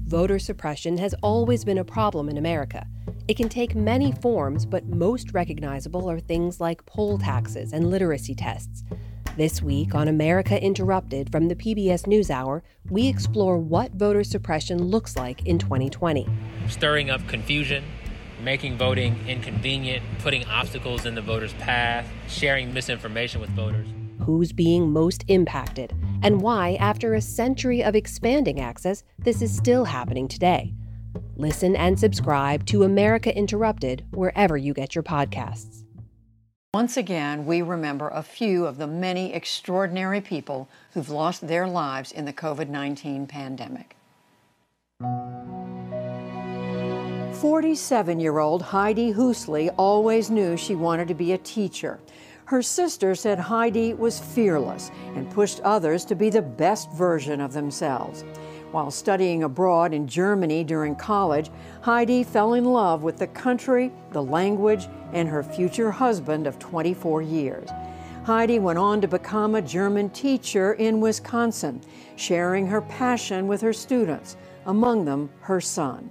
Voter suppression has always been a problem in America. It can take many forms, but most recognizable are things like poll taxes and literacy tests. This week on America Interrupted from the PBS NewsHour, we explore what voter suppression looks like in 2020. Stirring up confusion, making voting inconvenient, putting obstacles in the voters' path, sharing misinformation with voters. Who's being most impacted, and why, after a century of expanding access, this is still happening today. Listen and subscribe to America Interrupted wherever you get your podcasts. Once again, we remember a few of the many extraordinary people who've lost their lives in the COVID-19 pandemic. 47-year-old Heidi Housley always knew she wanted to be a teacher. Her sister said Heidi was fearless and pushed others to be the best version of themselves. While studying abroad in Germany during college, Heidi fell in love with the country, the language, and her future husband of 24 years. Heidi went on to become a German teacher in Wisconsin, sharing her passion with her students, among them her son.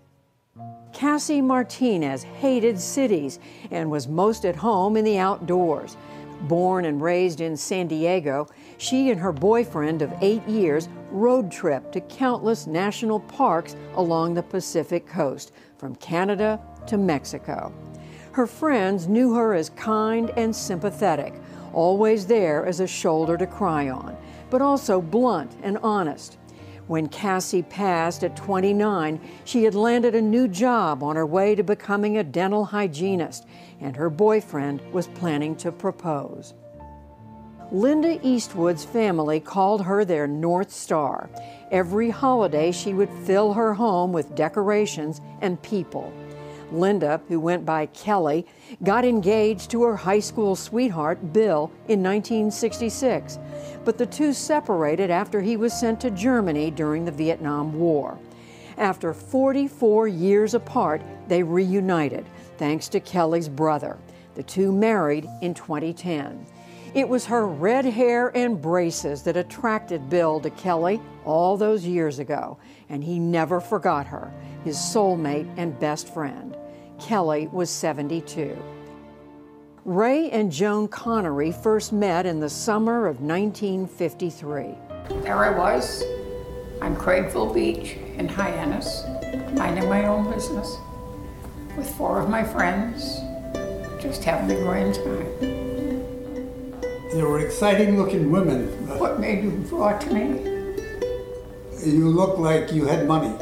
Cassie Martinez hated cities and was most at home in the outdoors. Born and raised in San Diego, she and her boyfriend of 8 years road tripped to countless national parks along the Pacific coast, from Canada to Mexico. Her friends knew her as kind and sympathetic, always there as a shoulder to cry on, but also blunt and honest. When Cassie passed at 29, she had landed a new job on her way to becoming a dental hygienist, and her boyfriend was planning to propose. Linda Eastwood's family called her their North Star. Every holiday, she would fill her home with decorations and people. Linda, who went by Kelly, got engaged to her high school sweetheart, Bill, in 1966. But the two separated after he was sent to Germany during the Vietnam War. After 44 years apart, they reunited, thanks to Kelly's brother. The two married in 2010. It was her red hair and braces that attracted Bill to Kelly all those years ago, and he never forgot her, his soulmate and best friend. Kelly was 72. Ray and Joan Connery first met in the summer of 1953. There I was on Craigville Beach in Hyannis, minding my own business, with 4 of my friends, just having a grand time. They were exciting looking women. What made you draw to me? You looked like you had money.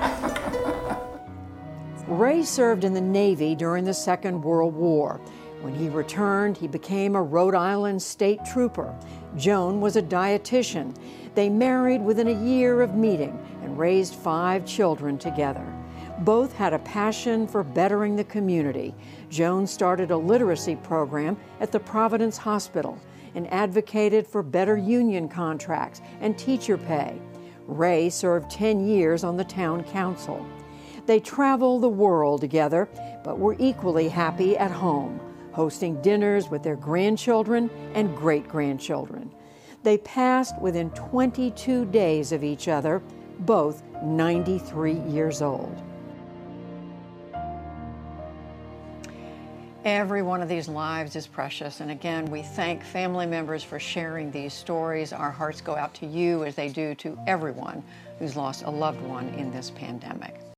Ray served in the Navy during the Second World War. When he returned, he became a Rhode Island state trooper. Joan was a dietitian. They married within a year of meeting and raised 5 children together. Both had a passion for bettering the community. Joan started a literacy program at the Providence Hospital and advocated for better union contracts and teacher pay. Ray served 10 years on the town council. They traveled the world together, but were equally happy at home, hosting dinners with their grandchildren and great-grandchildren. They passed within 22 days of each other, both 93 years old. Every one of these lives is precious, and again, we thank family members for sharing these stories. Our hearts go out to you as they do to everyone who's lost a loved one in this pandemic.